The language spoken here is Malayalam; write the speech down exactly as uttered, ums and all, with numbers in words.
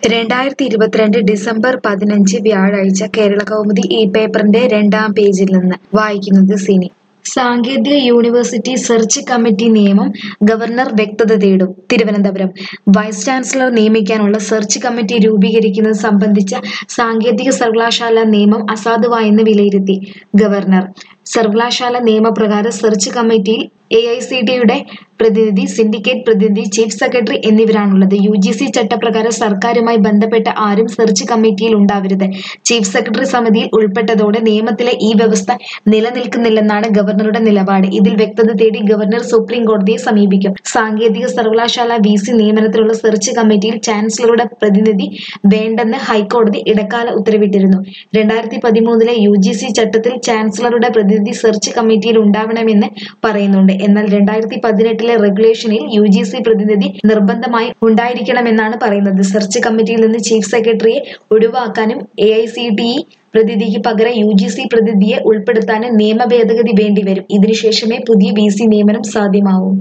രണ്ടായിരത്തി ഇരുപത്തിരണ്ട് ഡിസംബർ പതിനഞ്ച് വ്യാഴാഴ്ച കേരളകൗമുദി ഈ പേപ്പറിന്റെ രണ്ടാം പേജിൽ നിന്ന് വായിക്കുന്നത് സിനി. സാങ്കേതിക യൂണിവേഴ്സിറ്റി സെർച്ച് കമ്മിറ്റി നിയമം ഗവർണർ വ്യക്തത തേടും. തിരുവനന്തപുരം വൈസ് ചാൻസലർ നിയമിക്കാനുള്ള സെർച്ച് കമ്മിറ്റി രൂപീകരിക്കുന്നത് സംബന്ധിച്ച സാങ്കേതിക സർവകലാശാല നിയമം അസാധുവായെന്ന് വിലയിരുത്തി ഗവർണർ. സർവകലാശാല നിയമപ്രകാരം സെർച്ച് കമ്മിറ്റിയിൽ എ ഐ സി ടിയുടെ പ്രതിനിധി, സിൻഡിക്കേറ്റ് പ്രതിനിധി, ചീഫ് സെക്രട്ടറി എന്നിവരാണുള്ളത്. യു ജി സി ചട്ടപ്രകാരം സർക്കാരുമായി ബന്ധപ്പെട്ട ആരും സെർച്ച് കമ്മിറ്റിയിൽ ഉണ്ടാവരുത്. ചീഫ് സെക്രട്ടറി സമിതിയിൽ ഉൾപ്പെട്ടതോടെ നിയമത്തിലെ ഈ വ്യവസ്ഥ നിലനിൽക്കുന്നില്ലെന്നാണ് ഗവർണറുടെ നിലപാട്. ഇതിൽ വ്യക്തത തേടി ഗവർണർ സുപ്രീം കോടതിയെ സമീപിക്കും. സാങ്കേതിക സർവകലാശാല വി സി നിയമനത്തിലുള്ള സെർച്ച് കമ്മിറ്റിയിൽ ചാൻസലറുടെ പ്രതിനിധി വേണ്ടെന്ന് ഹൈക്കോടതി ഇടക്കാല ഉത്തരവിട്ടിരുന്നു. രണ്ടായിരത്തി പതിമൂന്നിലെ യു ജി സി ചട്ടത്തിൽ ചാൻസലറുടെ പ്രതിനിധി സെർച്ച് കമ്മിറ്റിയിൽ ഉണ്ടാവണമെന്ന് പറയുന്നുണ്ട്. എന്നാൽ രണ്ടായിരത്തി പതിനെട്ടിലെ റെഗുലേഷനിൽ യു ജി സി പ്രതിനിധി നിർബന്ധമായി ഉണ്ടായിരിക്കണമെന്നാണ് പറയുന്നത്. സെർച്ച് കമ്മിറ്റിയിൽ നിന്ന് ചീഫ് സെക്രട്ടറിയെ ഒഴിവാക്കാനും A I C T E പ്രതിനിധിക്ക് പകരം യു ജി സി പ്രതിനിധിയെ ഉൾപ്പെടുത്താനും നിയമ ഭേദഗതി വേണ്ടിവരും. ഇതിനുശേഷമേ പുതിയ വി സി നിയമനം സാധ്യമാവൂ.